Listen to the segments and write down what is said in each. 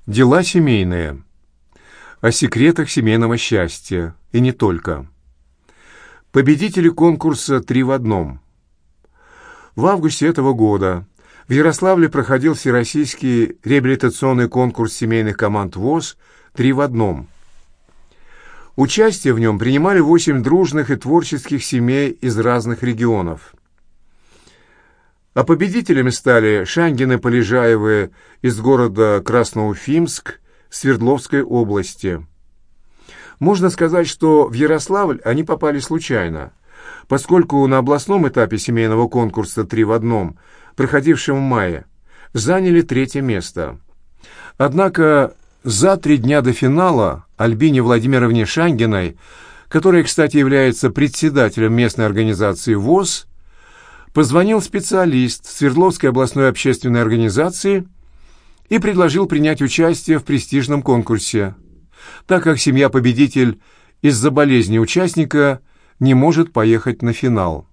Дела семейные. О секретах семейного счастья. И не только. Победители конкурса «Три в одном». В августе этого года в Ярославле проходил всероссийский реабилитационный конкурс семейных команд ВОС «Три в одном». Участие в нем принимали 8 дружных и творческих семей из разных регионов. А победителями стали Шангины-Полежаевы из города Красноуфимск Свердловской области. Можно сказать, что в Ярославль они попали случайно, поскольку на областном этапе семейного конкурса «Три в одном», проходившем в мае, заняли 3-е место. Однако за 3 дня до финала Альбине Владимировне Шангиной, которая, кстати, является председателем местной организации ВОС, позвонил специалист Свердловской областной общественной организации и предложил принять участие в престижном конкурсе, так как семья-победитель из-за болезни участника не может поехать на финал.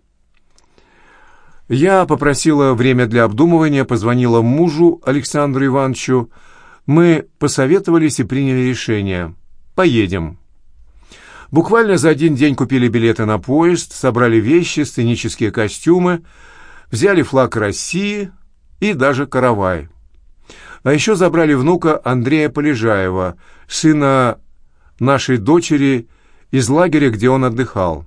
Я попросила время для обдумывания, позвонила мужу Александру Ивановичу. Мы посоветовались и приняли решение. Поедем. Буквально за 1 день купили билеты на поезд, собрали вещи, сценические костюмы, взяли флаг России и даже каравай. А еще забрали внука Андрея Полежаева, сына нашей дочери, из лагеря, где он отдыхал.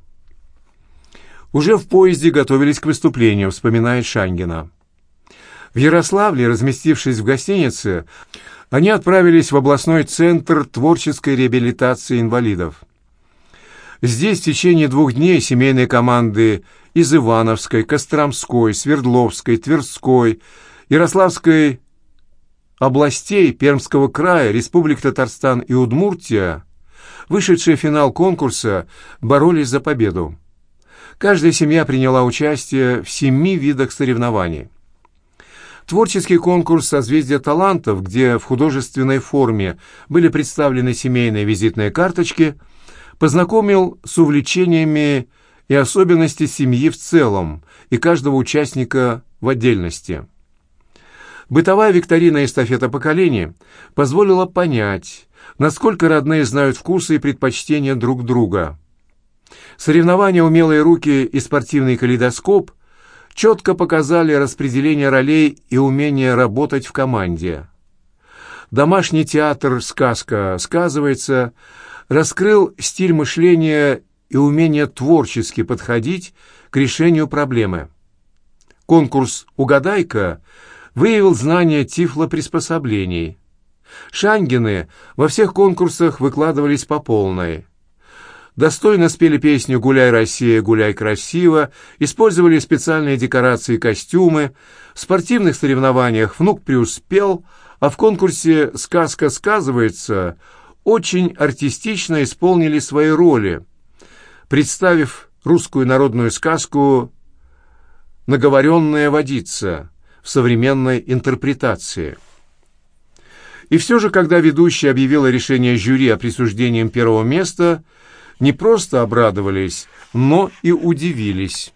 Уже в поезде готовились к выступлению, вспоминает Шангина. В Ярославле, разместившись в гостинице, они отправились в областной центр творческой реабилитации инвалидов. Здесь в течение 2 дней семейные команды из Ивановской, Костромской, Свердловской, Тверской, Ярославской областей, Пермского края, Республик Татарстан и Удмуртия, вышедшие в финал конкурса, боролись за победу. Каждая семья приняла участие в 7 видах соревнований. Творческий конкурс «Созвездие талантов», где в художественной форме были представлены семейные визитные карточки, познакомил с увлечениями и особенностями семьи в целом и каждого участника в отдельности. Бытовая викторина и эстафета поколений позволила понять, насколько родные знают вкусы и предпочтения друг друга. Соревнования «Умелые руки» и спортивный калейдоскоп четко показали распределение ролей и умение работать в команде. Домашний театр «Сказка сказывается» раскрыл стиль мышления и умение творчески подходить к решению проблемы. Конкурс «Угадайка» выявил знания тифлоприспособлений. Шангины во всех конкурсах выкладывались по полной. Достойно спели песню «Гуляй, Россия, гуляй красиво», использовали специальные декорации и костюмы. В спортивных соревнованиях внук преуспел, а в конкурсе «Сказка сказывается» очень артистично исполнили свои роли, представив русскую народную сказку «Наговоренная водица» в современной интерпретации. И все же, когда ведущая объявила решение жюри о присуждении им 1-го места, не просто обрадовались, но и удивились.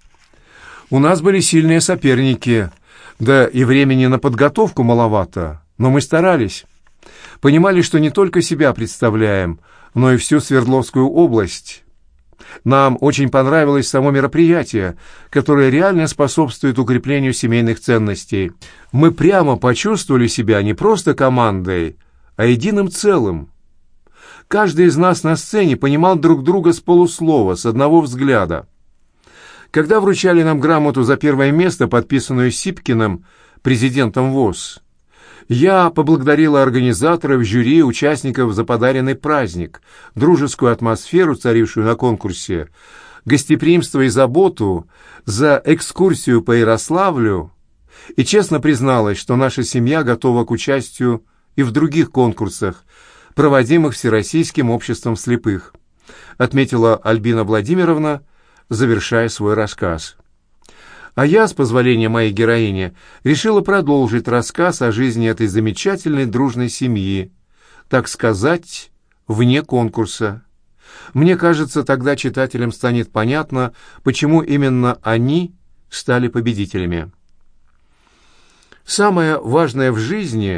У нас были сильные соперники, да и времени на подготовку маловато, но мы старались. Понимали, что не только себя представляем, но и всю Свердловскую область. Нам очень понравилось само мероприятие, которое реально способствует укреплению семейных ценностей. Мы прямо почувствовали себя не просто командой, а единым целым. Каждый из нас на сцене понимал друг друга с полуслова, с одного взгляда. Когда вручали нам грамоту за 1-е место, подписанную Сипкиным, президентом ВОС, я поблагодарила организаторов, жюри, участников за подаренный праздник, дружескую атмосферу, царившую на конкурсе, гостеприимство и заботу, за экскурсию по Ярославлю, и честно призналась, что наша семья готова к участию и в других конкурсах, проводимых Всероссийским обществом слепых, отметила Альбина Владимировна, завершая свой рассказ. А я, с позволения моей героини, решила продолжить рассказ о жизни этой замечательной дружной семьи, так сказать, вне конкурса. Мне кажется, тогда читателям станет понятно, почему именно они стали победителями. Самое важное в жизни –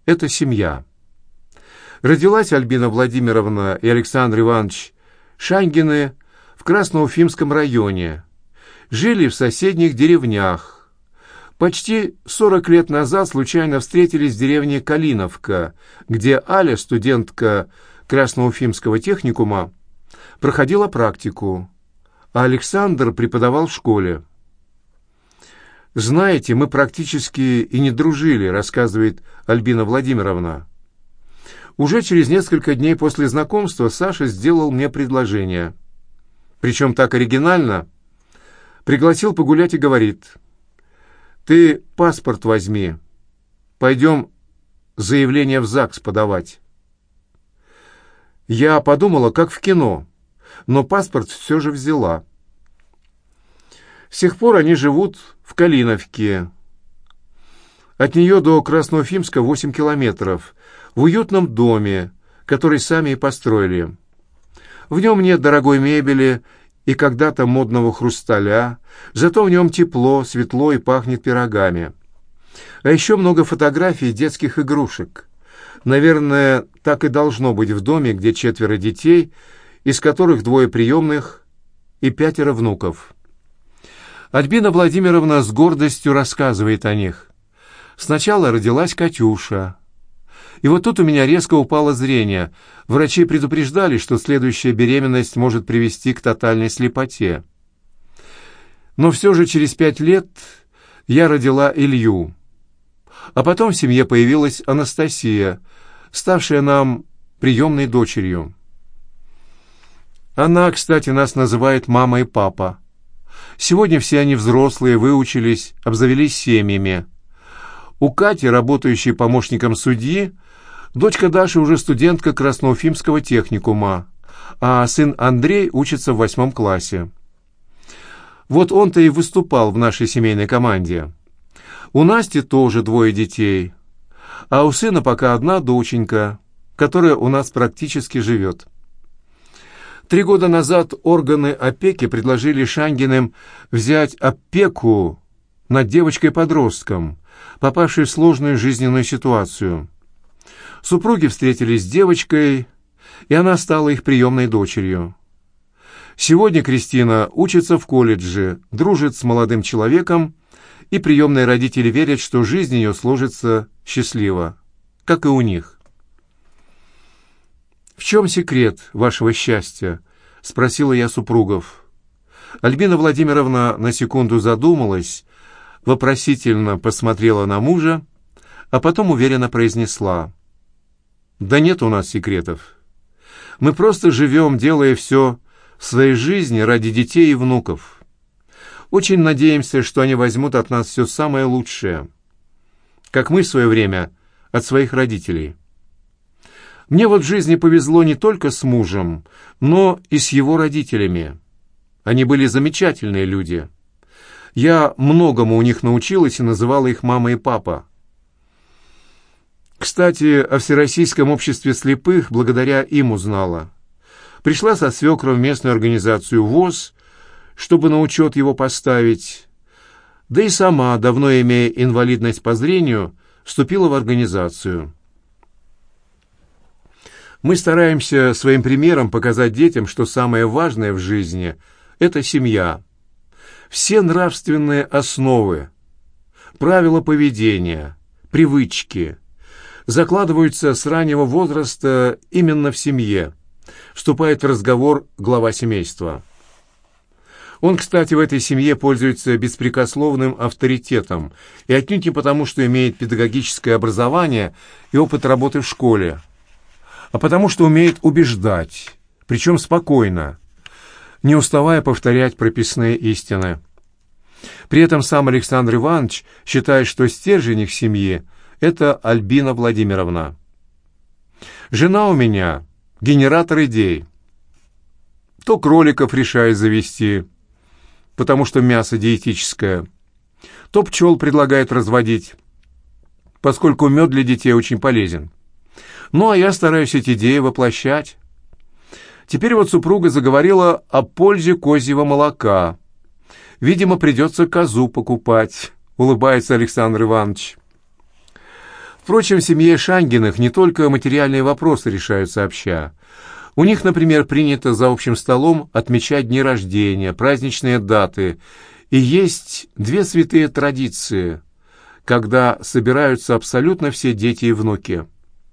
это семья. Родилась Альбина Владимировна и Александр Иванович Шаньгины в Красноуфимском районе. Жили в соседних деревнях. Почти 40 лет назад случайно встретились в деревне Калиновка, где Аля, студентка Красноуфимского техникума, проходила практику, а Александр преподавал в школе. «Знаете, мы практически и не дружили», — рассказывает Альбина Владимировна. «Уже через несколько дней после знакомства Саша сделал мне предложение. Причем так оригинально. Пригласил погулять и говорит: «Ты паспорт возьми, пойдем заявление в ЗАГС подавать». Я подумала, как в кино, но паспорт все же взяла. С тех пор они живут в Калиновке. От нее до Красноуфимска 8 километров, в уютном доме, который сами и построили. В нем нет дорогой мебели и когда-то модного хрусталя, зато в нем тепло, светло и пахнет пирогами. А еще много фотографий детских игрушек. Наверное, так и должно быть в доме, где 4 детей, из которых 2 приемных и 5 внуков. Альбина Владимировна с гордостью рассказывает о них. Сначала родилась Катюша. И вот тут у меня резко упало зрение. Врачи предупреждали, что следующая беременность может привести к тотальной слепоте. Но все же через 5 лет я родила Илью. А потом в семье появилась Анастасия, ставшая нам приемной дочерью. Она, кстати, нас называет мама и папа. Сегодня все они взрослые, выучились, обзавелись семьями. У Кати, работающей помощником судьи, дочка Даша уже студентка Красноуфимского техникума, а сын Андрей учится в 8 классе. Вот он-то и выступал в нашей семейной команде. У Насти тоже 2 детей, а у сына пока 1 доченька, которая у нас практически живет. 3 года назад органы опеки предложили Шаньгиным взять опеку над девочкой-подростком, попавшей в сложную жизненную ситуацию. Супруги встретились с девочкой, и она стала их приемной дочерью. Сегодня Кристина учится в колледже, дружит с молодым человеком, и приемные родители верят, что жизнь ее сложится счастливо, как и у них. «В чем секрет вашего счастья?» — спросила я супругов. Альбина Владимировна на секунду задумалась, вопросительно посмотрела на мужа, а потом уверенно произнесла: «Да нет у нас секретов. Мы просто живем, делая все в своей жизни ради детей и внуков. Очень надеемся, что они возьмут от нас все самое лучшее, как мы в свое время от своих родителей. Мне вот в жизни повезло не только с мужем, но и с его родителями. Они были замечательные люди. Я многому у них научилась и называла их мама и папа. Кстати, о Всероссийском обществе слепых благодаря им узнала. Пришла со свекром в местную организацию ВОС, чтобы на учет его поставить, да и сама, давно имея инвалидность по зрению, вступила в организацию. Мы стараемся своим примером показать детям, что самое важное в жизни – это семья. Все нравственные основы, правила поведения, привычки закладываются с раннего возраста именно в семье, вступает в разговор глава семейства. Он, кстати, в этой семье пользуется беспрекословным авторитетом, и отнюдь не потому, что имеет педагогическое образование и опыт работы в школе, а потому что умеет убеждать, причем спокойно, не уставая повторять прописные истины. При этом сам Александр Иванович считает, что стержень их семьи – это Альбина Владимировна. «Жена у меня – генератор идей. То кроликов решает завести, потому что мясо диетическое, то пчел предлагает разводить, поскольку мед для детей очень полезен. Ну, а я стараюсь эти идеи воплощать. Теперь вот супруга заговорила о пользе козьего молока. Видимо, придется козу покупать», — улыбается Александр Иванович. В Впрочем, в семье Шангиных не только материальные вопросы решают сообща. У них, например, принято за общим столом отмечать дни рождения, праздничные даты. И есть две святые традиции, когда собираются абсолютно все дети и внуки.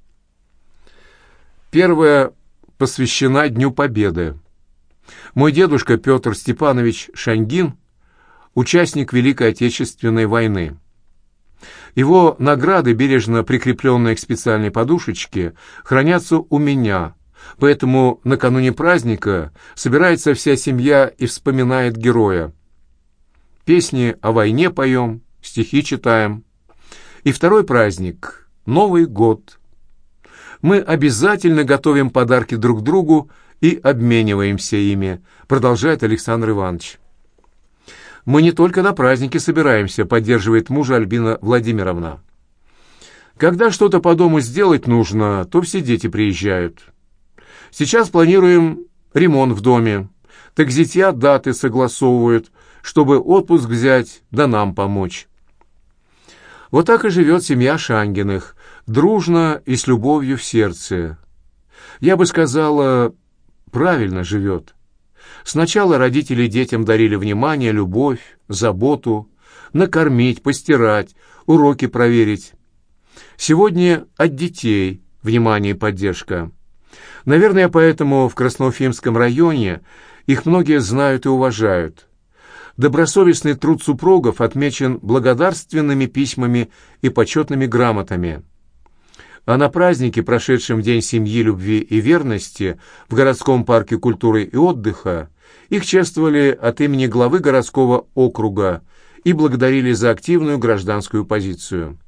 Первая посвящена Дню Победы. Мой дедушка Петр Степанович Шангин – участник Великой Отечественной войны. Его награды, бережно прикрепленные к специальной подушечке, хранятся у меня, поэтому накануне праздника собирается вся семья и вспоминает героя. Песни о войне поем, стихи читаем. И второй праздник – Новый год. Мы обязательно готовим подарки друг другу и обмениваемся ими, продолжает Александр Иванович. Мы не только на праздники собираемся, поддерживает мужа Альбина Владимировна. Когда что-то по дому сделать нужно, то все дети приезжают. Сейчас планируем ремонт в доме. Так зятья даты согласовывают, чтобы отпуск взять, да нам помочь. Вот так и живет семья Шангиных, дружно и с любовью в сердце. Я бы сказала, правильно живет. Сначала родители детям дарили внимание, любовь, заботу, накормить, постирать, уроки проверить. Сегодня от детей внимание и поддержка. Наверное, поэтому в Красноуфимском районе их многие знают и уважают. Добросовестный труд супругов отмечен благодарственными письмами и почетными грамотами. А на празднике, прошедшем в День семьи, любви и верности в городском парке культуры и отдыха, их чествовали от имени главы городского округа и благодарили за активную гражданскую позицию.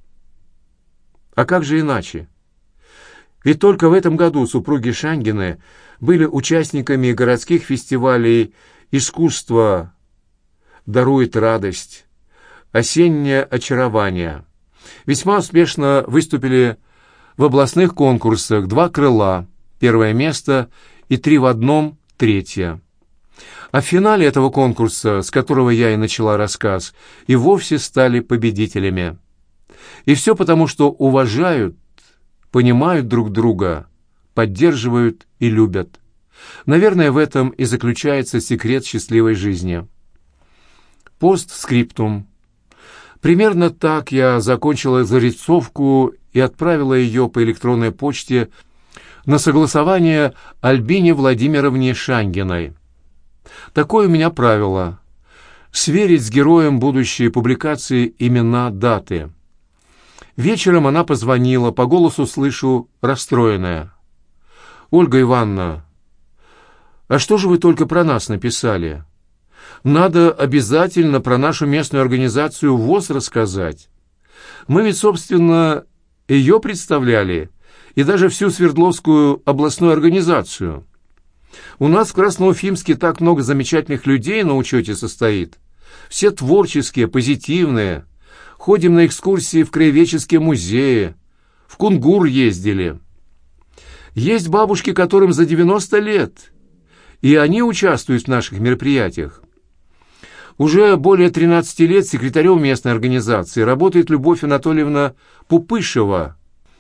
А как же иначе? Ведь только в этом году супруги Шангины были участниками городских фестивалей «Искусство дарует радость», «Осеннее очарование». Весьма успешно выступили в областных конкурсах «Два крыла», первое место, и «Три в одном», третье. А в финале этого конкурса, с которого я и начала рассказ, и вовсе стали победителями. И все потому, что уважают, понимают друг друга, поддерживают и любят. Наверное, в этом и заключается секрет счастливой жизни. Постскриптум. Примерно так я закончила зарисовку и отправила ее по электронной почте на согласование Альбине Владимировне Шангиной. Такое у меня правило – сверить с героем будущей публикации имена, даты. Вечером она позвонила, по голосу слышу расстроенная. «Ольга Ивановна, а что же вы только про нас написали? Надо обязательно про нашу местную организацию ВОС рассказать. Мы ведь, собственно, ее представляли, и даже всю Свердловскую областную организацию. У нас в Красноуфимске так много замечательных людей на учете состоит. Все творческие, позитивные. Ходим на экскурсии в краеведческие музеи, в Кунгур ездили. Есть бабушки, которым за 90 лет, и они участвуют в наших мероприятиях. Уже более 13 лет секретарем местной организации работает Любовь Анатольевна Пупышева.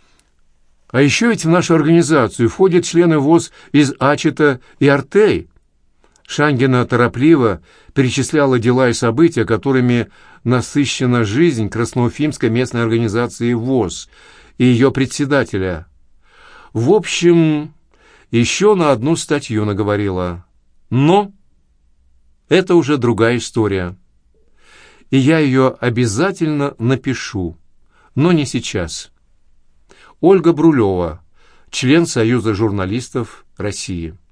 А еще ведь в нашу организацию входят члены ВОС из Ачета и Артей. Шангина торопливо перечисляла дела и события, которыми насыщена жизнь Красноуфимской местной организации ВОС и ее председателя. В общем, еще на одну статью наговорила. Но это уже другая история. И я ее обязательно напишу, но не сейчас. Ольга Брулева, член Союза журналистов России.